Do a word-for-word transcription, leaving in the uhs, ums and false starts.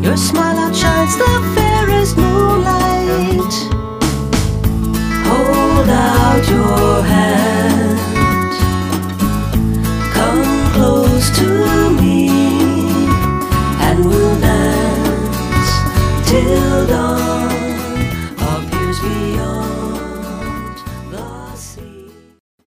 Your smile outshines the fairest moonlight. Hold out your hand, come close to